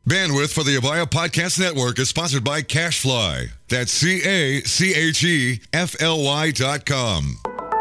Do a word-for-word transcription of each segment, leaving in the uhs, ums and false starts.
Bandwidth for the Avaya Podcast Network is sponsored by CacheFly. That's C A C H E F L Y dot com.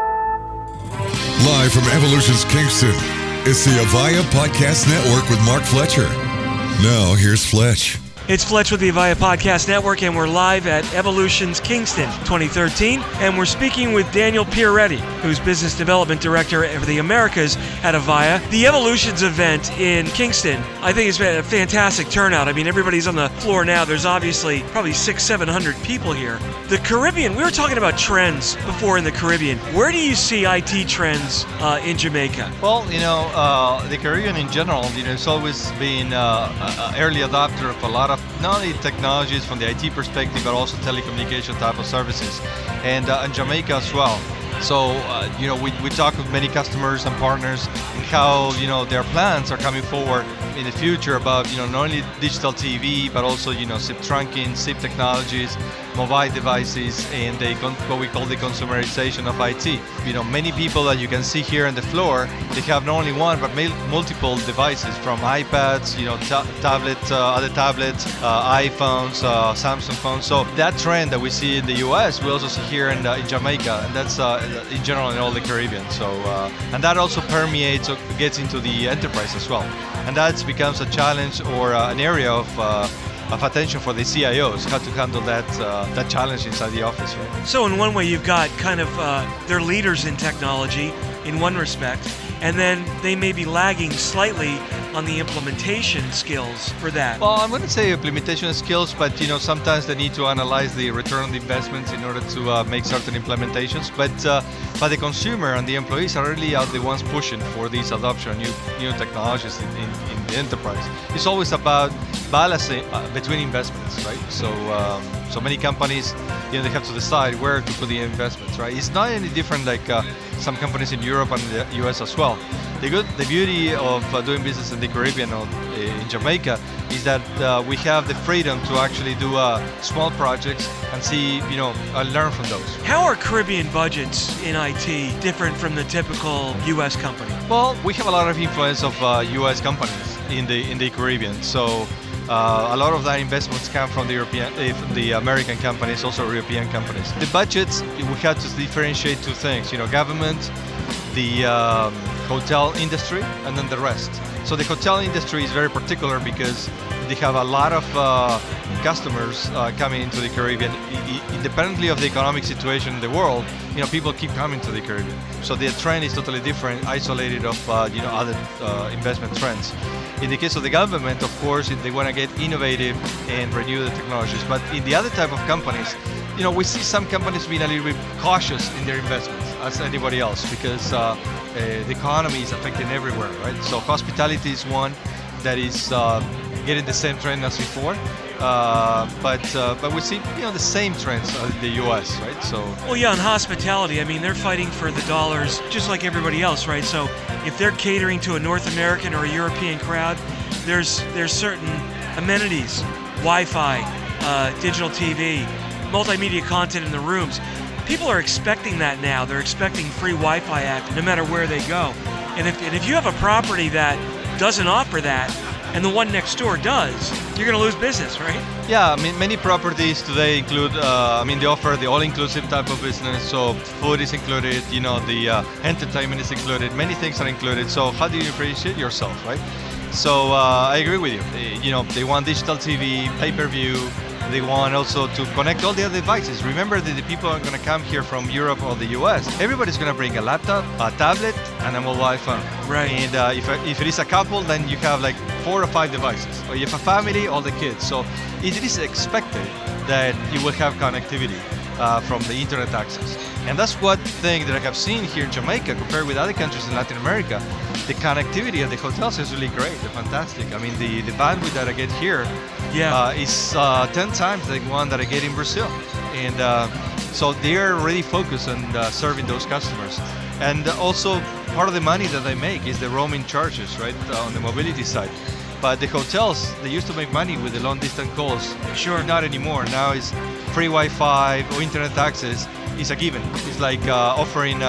Live from Evolution's Kingston, it's the Avaya Podcast Network with Mark Fletcher. Now, here's Fletch. It's Fletch with the Avaya Podcast Network, and we're live at Evolution's Kingston twenty thirteen, and we're speaking with Daniel Pieretti, who's Business Development Director for the Americas at Avaya. The Evolutions event in Kingston, I think it's been a fantastic turnout. I mean, everybody's on the floor now. There's obviously probably six, seven hundred people here. The Caribbean, we were talking about trends before in the Caribbean. Where do you see I T trends uh, in Jamaica? Well, you know, uh, the Caribbean in general, you know, it's always been uh, an early adopter of a lot of not only technologies from the I T perspective, but also telecommunication type of services, and uh, and Jamaica as well. So, uh, you know, we, we talk with many customers and partners and how, you know, their plans are coming forward in the future about, you know, not only digital T V, but also, you know, SIP trunking, SIP technologies, mobile devices, and the, what we call the consumerization of I T. You know, many people that you can see here on the floor, they have not only one, but multiple devices, from iPads, you know, ta- tablet, uh, other tablets, uh, iPhones, uh, Samsung phones. So that trend that we see in the U S, we also see here in, uh, in Jamaica, and that's uh, in general in all the Caribbean. So, uh, and that also permeates or gets into the enterprise as well. And that becomes a challenge or uh, an area of uh, of attention for the C I Os, how to handle that uh, that challenge inside the office. Right? So in one way, you've got kind of uh, they're leaders in technology in one respect, and then they may be lagging slightly on the implementation skills for that. Well, I'm going to say implementation skills, but you know, sometimes they need to analyze the return on the investments in order to uh, make certain implementations. But uh, but the consumer and the employees are really are the ones pushing for this adoption of new new technologies in, in, in the enterprise. It's always about balancing uh, between investments, right? So um, so many companies, you know, they have to decide where to put the investments, right? It's not any different like uh, some companies in Europe and the U S as well. The good, the beauty of uh, doing business in the Caribbean or uh, in Jamaica is that uh, we have the freedom to actually do uh, small projects and see, you know, uh, learn from those. How are Caribbean budgets in I T different from the typical U S company? Well, we have a lot of influence of uh, U S companies in the in the Caribbean, so. Uh, a lot of that investments come from the European, uh, from the American companies, also European companies. The budgets, we have to differentiate two things, you know, government, the um, hotel industry, and then the rest. So the hotel industry is very particular because they have a lot of uh, customers uh, coming into the Caribbean. I- independently of the economic situation in the world, you know, people keep coming to the Caribbean. So the trend is totally different, isolated of uh, you know other uh, investment trends. In the case of the government, of course, they want to get innovative and renew the technologies. But in the other type of companies, you know, we see some companies being a little bit cautious in their investments as anybody else because uh, uh, the economy is affecting everywhere, right? So hospitality is one that is uh, getting the same trend as before. Uh, but uh, but we see, you know, the same trends in the U S, right? So well, yeah, in hospitality, I mean, they're fighting for the dollars just like everybody else, right? So if they're catering to a North American or a European crowd, there's there's certain amenities, Wi-Fi, uh, digital T V, multimedia content in the rooms. People are expecting that now. They're expecting free Wi-Fi act no matter where they go. And if and if you have a property that doesn't offer that, and the one next door does, you're going to lose business, right? Yeah, I mean, many properties today include, uh, I mean, they offer the all-inclusive type of business, so food is included, you know, the uh, entertainment is included, many things are included, so how do you differentiate yourself, right? So uh, I agree with you. You know, they want digital T V, pay-per-view, they want also to connect all the other devices. Remember that the people are going to come here from Europe or the U S. Everybody's going to bring a laptop, a tablet, and a mobile phone. Right. And uh, if, if it is a couple, then you have like four or five devices. Or you have a family, all the kids. So it is expected that you will have connectivity uh, from the internet access. And that's one thing that I have seen here in Jamaica compared with other countries in Latin America. The connectivity at the hotels is really great. They're fantastic. I mean, the, the bandwidth that I get here yeah. uh, is uh, ten times the one that I get in Brazil. And uh, so they're really focused on uh, serving those customers. And also, part of the money that they make is the roaming charges, right, uh, on the mobility side. But the hotels, they used to make money with the long distance calls. Sure. Not anymore. Now it's free Wi-Fi or internet access is a given. It's like uh, offering uh,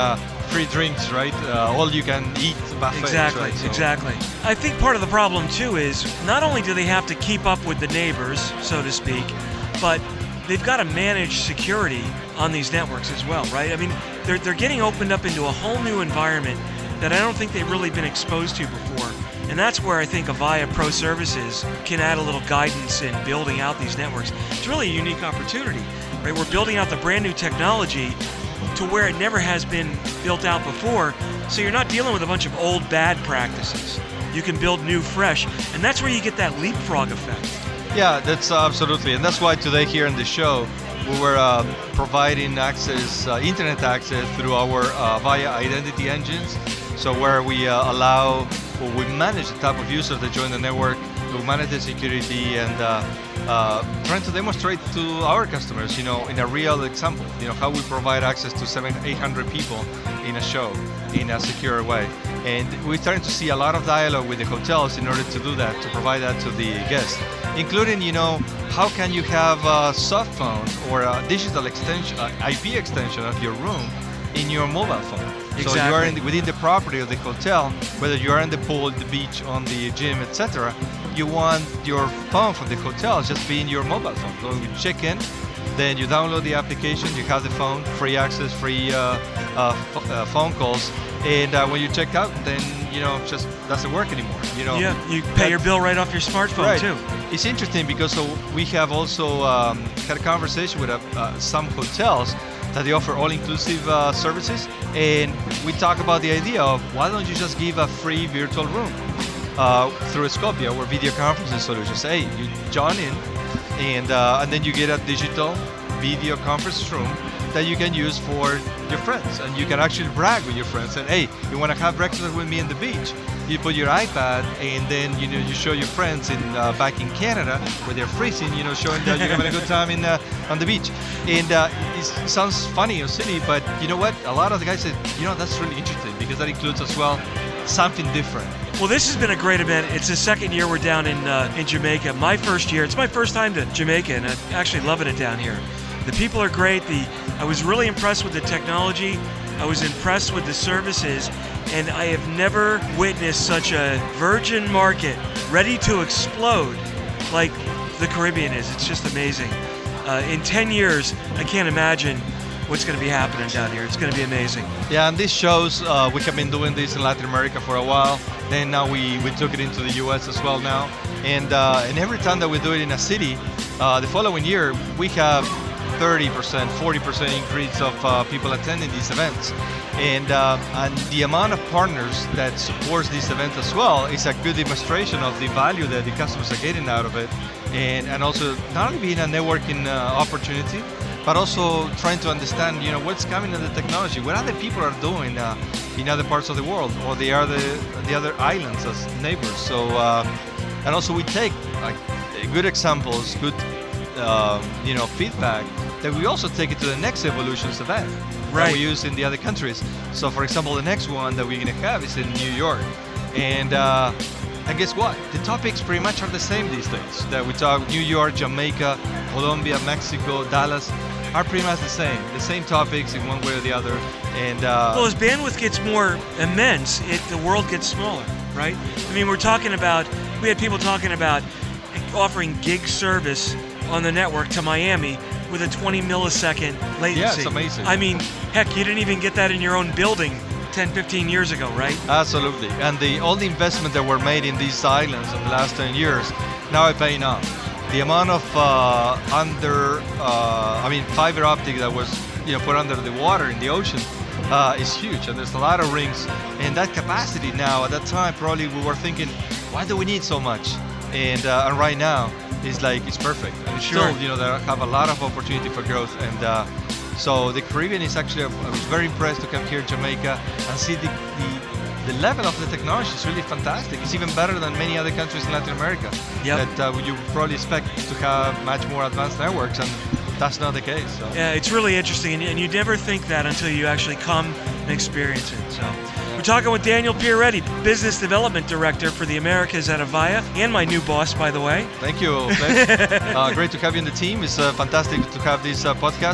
free drinks, right? Uh, all you can eat buffets. Exactly, right? So, exactly. I think part of the problem too is not only do they have to keep up with the neighbors, so to speak, but they've got to manage security on these networks as well, right? I mean, they're they're getting opened up into a whole new environment that I don't think they've really been exposed to before. And that's where I think Avaya Pro Services can add a little guidance in building out these networks. It's really a unique opportunity, right? We're building out the brand new technology to where it never has been built out before, so you're not dealing with a bunch of old bad practices. You can build new fresh, and that's where you get that leapfrog effect. Yeah, that's uh, absolutely, and that's why today here in the show we were uh, providing access, uh, internet access through our uh, Avaya identity engines. So where we uh, allow, or we manage the type of users that join the network, we manage the security, and uh, uh, trying to demonstrate to our customers, you know, in a real example, you know, how we provide access to seven, eight hundred people in a show in a secure way. And we're starting to see a lot of dialogue with the hotels in order to do that, to provide that to the guests, including, you know, how can you have a soft phone or a digital extension, uh, I P extension of your room in your mobile phone. Exactly. So you are in the, within the property of the hotel, whether you are in the pool, the beach, on the gym, et cetera. You want your phone from the hotel just be in your mobile phone. So you check in, then you download the application, you have the phone, free access, free uh, uh, f- uh, phone calls, and uh, when you check out, then you know just doesn't work anymore. You know. Yeah, you pay your bill right off your smartphone right. too. It's interesting because so we have also um, had a conversation with uh, uh, some hotels that they offer all-inclusive uh, services, and we talk about the idea of why don't you just give a free virtual room uh, through Scopia or video conferencing solutions. Hey, you join in, and uh, and then you get a digital video conference room that you can use for your friends, and you can actually brag with your friends and hey, you want to have breakfast with me on the beach. You put your iPad and then you know you show your friends in uh, back in Canada where they're freezing, you know, showing that you're having a good time in uh, on the beach. And uh, it sounds funny or silly, but you know what? A lot of the guys said, you know, that's really interesting because that includes as well something different. Well, this has been a great event. It's the second year we're down in uh, in Jamaica. My first year. It's my first time to Jamaica, and I'm actually loving it down here. The people are great. The I was really impressed with the technology. I was impressed with the services, and I have never witnessed such a virgin market ready to explode like the Caribbean is. It's just amazing. Uh, in ten years, I can't imagine what's going to be happening down here. It's going to be amazing. Yeah, and this shows uh, we have been doing this in Latin America for a while. Then now we, we took it into the U S as well now. And uh, and every time that we do it in a city, uh, the following year we have thirty percent, forty percent increase of uh, people attending these events. And uh, and the amount of partners that supports this event as well is a good demonstration of the value that the customers are getting out of it. And and also not only being a networking uh, opportunity, but also trying to understand, you know, what's coming in the technology, what other people are doing uh, in other parts of the world, or the other the other islands as neighbors. So, uh, and also we take like good examples, good, uh, you know, feedback that we also take it to the next Evolutions event right. that we use in the other countries. So, for example, the next one that we're gonna have is in New York, and. Uh, And guess what? The topics pretty much are the same these days. That we talk New York, Jamaica, Colombia, Mexico, Dallas are pretty much the same. The same topics in one way or the other. And uh, well, as bandwidth gets more immense, it the world gets smaller, right? I mean, we're talking about we had people talking about offering gig service on the network to Miami with a twenty millisecond latency. Yeah, it's amazing. I mean, heck, you didn't even get that in your own building ten, fifteen years ago, right? Absolutely. And the all the investment that were made in these islands in the last ten years now are paying off. The amount of uh, under, uh, I mean, fiber optic that was, you know, put under the water in the ocean uh, is huge, and there's a lot of rings. And that capacity now, at that time, probably we were thinking, why do we need so much? And uh, and right now, it's like it's perfect. And it's Sure. still, you know, they have a lot of opportunity for growth. And uh, so the Caribbean is actually, I was very impressed to come here to Jamaica and see the, the, the level of the technology is really fantastic. It's even better than many other countries in Latin America. Yep. That uh, you probably expect to have much more advanced networks, and that's not the case. So. Yeah, it's really interesting, and, and you never think that until you actually come and experience it. So, we're talking with Daniel Pieretti, Business Development Director for the Americas at Avaya, and my new boss, by the way. Thank you, Flex. uh, great to have you in the team. It's uh, fantastic to have this uh, podcast.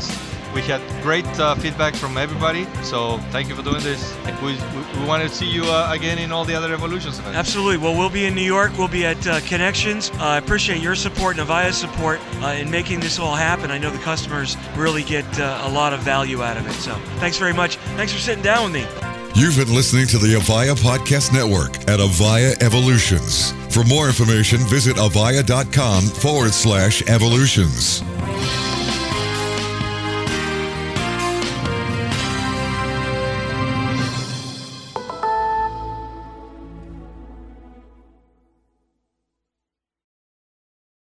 We had great uh, feedback from everybody, so thank you for doing this. We, we, we want to see you uh, again in all the other Evolutions events. Absolutely. Well, we'll be in New York. We'll be at uh, Connections. Uh, I appreciate your support and Avaya's support uh, in making this all happen. I know the customers really get uh, a lot of value out of it. So thanks very much. Thanks for sitting down with me. You've been listening to the Avaya Podcast Network at Avaya Evolutions. For more information, visit avaya.com forward slash evolutions.